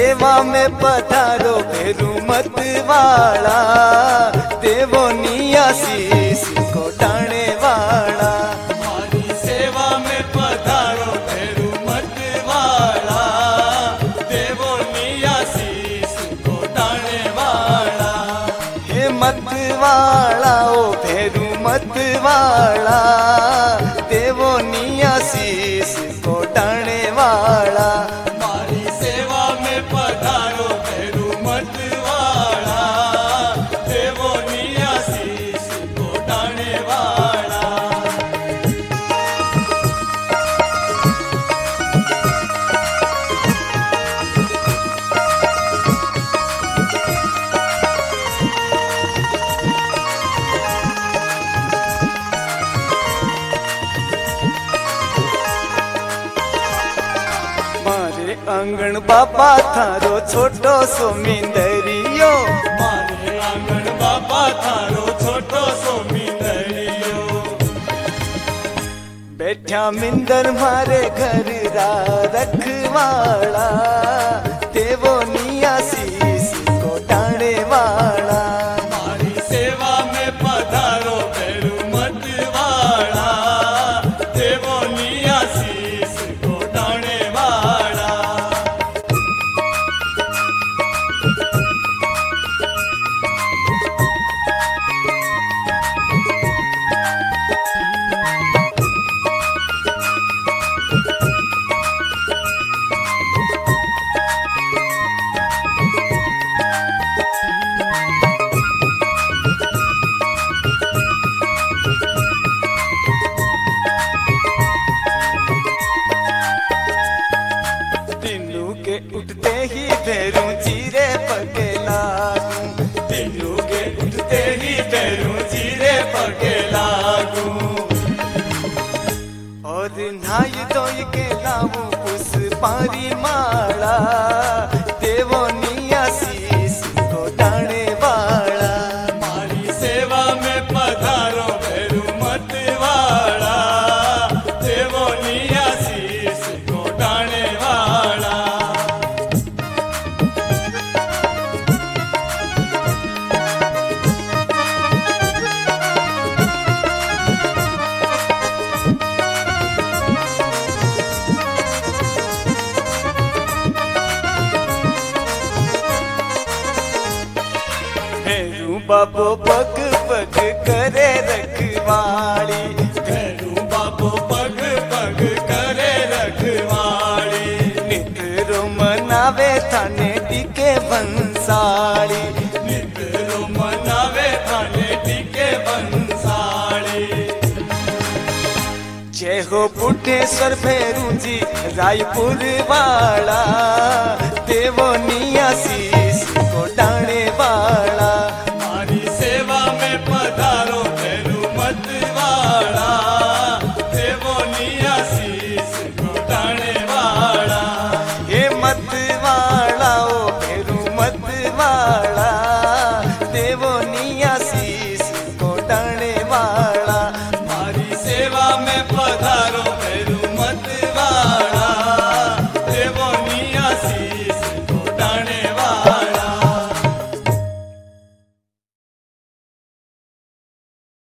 सेवा में पधारो भेरू मत वाला, देवो नी आशीष को डाणे वाला। मारी सेवा में पधारो भेरू मत वाला, देवो नी आशीष को डाणे वाला। हे मत वाला ओ भेरू मत वाला, देवो नी आशीष को डाणे वाला। मारी सेवा में पधारो भेरू मत वाला, देवो नी आशीष को डाणे वाला। मारे आंगण बाबा थारो छोटो सो मिंदरियो, मारे आंगण बाबा थारो छोटो सो मिंदरियो। बैठा मिंदर मारे घर रा रखवाला, देवो नी आशीष को डाणे वाला। मारी सेवा में पधारो भेरू मत वाला, देवो नी आशीष को डाणे वाला। दिनू के उठते ही भेरू जीरे पगे लागू, दिनू के उठते ही भेरू जीरे पगे लागू। और नहाई धोई के लाऊं पुष्पारी माला, देवो नी आशीष को डाणे वाला। मारी सेवा में पधारो भेरू मत वाला, देवो नी आशीष को डाणे वाला। भेरू बाबो पग पग करे रखवाली, भेरू बाबो पग पग करे रखवाली। नितरो मनावे थाने टिके बंसाली। नितरो मनावे थाने टिके बंसाली। जय हो बुढ़ेश्वर भेरू जी रायपुर वाला, देवो